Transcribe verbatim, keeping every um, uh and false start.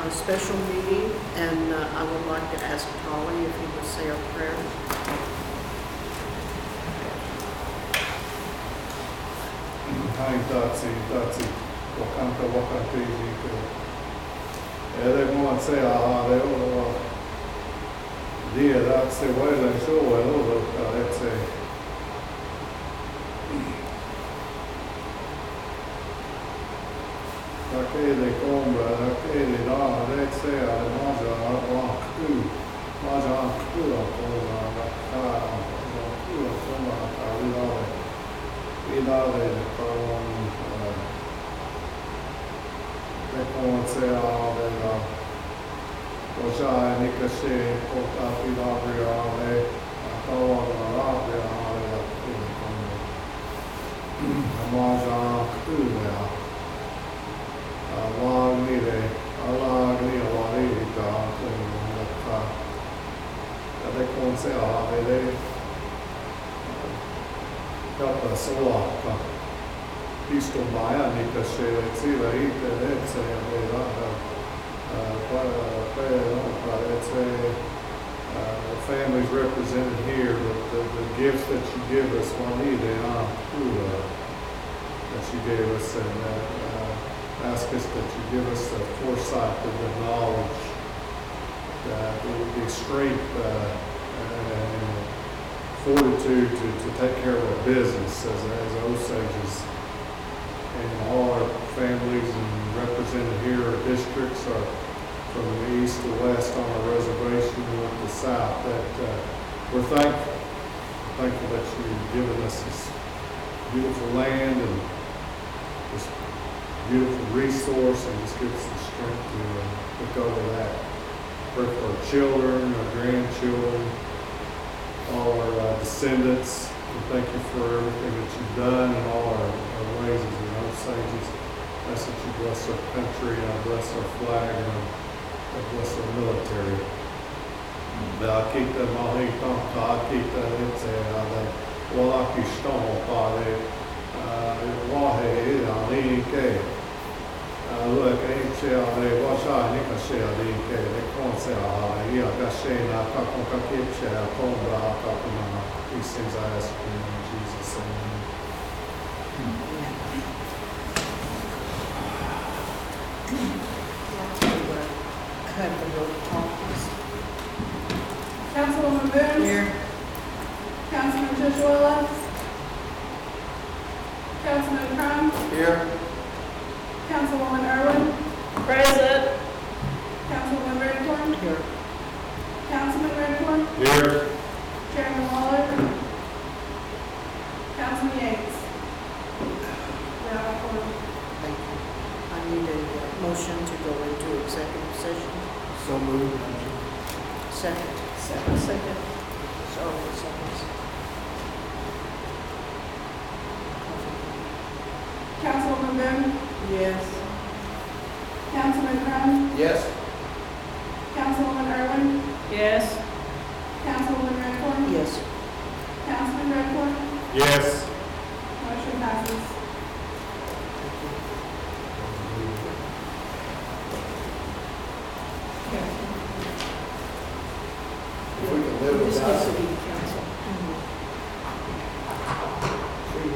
uh, special meeting, and uh, I would like to ask Holly if he would say a prayer. Hai tāci, tāci, wakanta wakati jīko. Ere mua se aha re o dia rak se waila sho e o ka etse. Ka kele kombra, ka kele rā re se a maja a ku. Maja a ku a kōna a ka a ku a kōna a ka rirare. Rirare e kawan e kawan se a re a o sha e nika she ko ta rirare a re a kawan a rāre a re a kūne kombra. A maja a ku e a Alagni re, alagni alari ka kung ka. Kade kung se ave re, kapa sola ka. Pisto maya ni ka she tsila ite re tse re ra pa pa no pa re tse. The families represented here, the, the, the gifts that you give us, Juanita, that you gave us, and uh, ask us that you give us the foresight and the knowledge that there would be strength uh, and fortitude to, to take care of our business as, as Osages. And all our families and represented here, our districts are from the east to west on our reservation, north to south, that uh, we're thankful. Thankful that you've given us this beautiful land and this beautiful resource, and just give us the strength to uh, look over that. Pray for our children, our grandchildren, all our uh, descendants. And thank you for everything that you've done and all our, our ways as an Osages. Ask that you bless our country, and I bless our flag, and I bless our military. Da kita mahi tanta kita etse ada wala kishtomo pare wahe ani ke. Look, ain't she a re washa ni ka she a ri ke le kon se a ia ka she na ka kon ka ke she a kon bra ka kuna. These things I ask in Jesus' name. Have the roll call, please. Councilwoman Boone? Here. Councilman Tishuala? Councilman Crum? Here. Councilwoman Irwin? Present. Councilwoman Redcorn? Here. Councilman Redcorn? Here. Chairman Waller? Councilman Yates? We're out of order. Thank you. I need a uh, motion to go into executive session. So moved. Second. Second. Second. Sorry, seconds. Councilwoman Boone? Yes. Councilman Crum? Yes. Councilwoman Irwin? Yes. Councilwoman Redcorn? Yes. Councilman Redcorn? Yes. Motion passes.